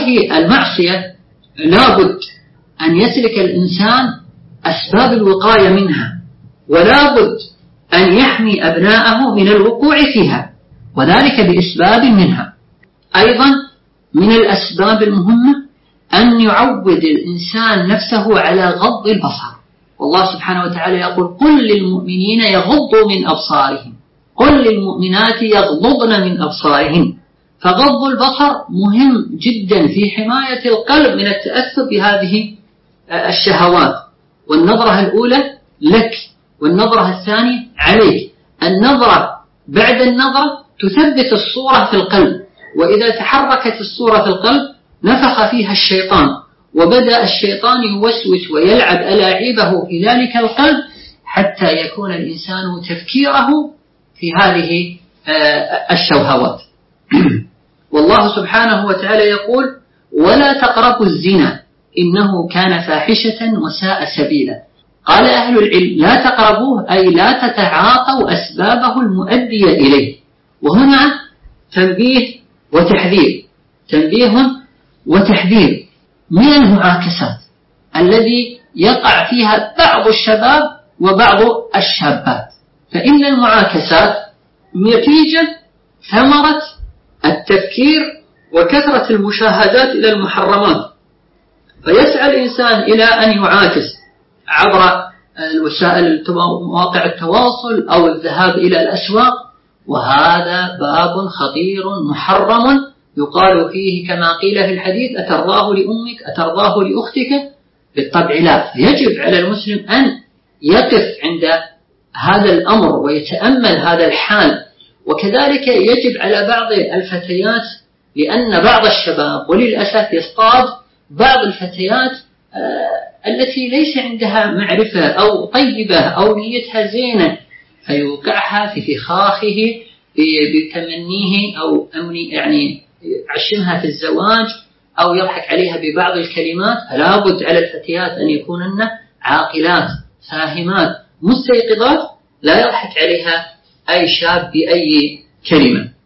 هذه المعصية لابد أن يسلك الإنسان أسباب الوقاية منها، ولابد أن يحمي أبناءه من الوقوع فيها، وذلك بأسباب منها. أيضا من الأسباب المهمة أن يعود الإنسان نفسه على غض البصر. والله سبحانه وتعالى يقول: قل للمؤمنين يغضوا من أبصارهم، قل للمؤمنات يغضضن من أبصارهن. فغض البصر مهم جدا في حماية القلب من التأثر بهذه الشهوات. والنظرة الأولى لك، والنظرة الثانية عليك. النظرة بعد النظرة تثبت الصورة في القلب، وإذا تحركت الصورة في القلب نفخ فيها الشيطان، وبدأ الشيطان يوسوس ويلعب ألاعيبه في ذلك القلب حتى يكون الإنسان تفكيره في هذه الشهوات. والله سبحانه وتعالى يقول: ولا تقربوا الزنا إنه كان فاحشة وساء سبيلا. قال أهل العلم: لا تقربوه أي لا تتعاطوا أسبابه المؤدية إليه. وهنا تنبيه وتحذير، تنبيه وتحذير من المعاكسات الذي يقع فيها بعض الشباب وبعض الشابات. فإن المعاكسات نتيجة ثمرة التفكير وكثرة المشاهدات إلى المحرمات، فيسعى الإنسان إلى أن يعاكس عبر الوسائل مواقع التواصل أو الذهاب إلى الأسواق، وهذا باب خطير محرم يقال فيه كما قيل في الحديث: أترضاه لأمك أترضاه لأختك؟ بالطبع لا. يجب على المسلم أن يقف عند هذا الأمر ويتأمل هذا الحال. وكذلك يجب على بعض الفتيات، لأن بعض الشباب وللأسف يصطاد بعض الفتيات التي ليس عندها معرفة أو طيبة أو نيتها زينة، فيوقعها في فخاخه بتمنيه أو يعني يعشمها في الزواج أو يضحك عليها ببعض الكلمات. فلا بد على الفتيات أن يكونن عاقلات فاهمات مستيقظات، لا يضحك عليها أي شاب بأي كلمة.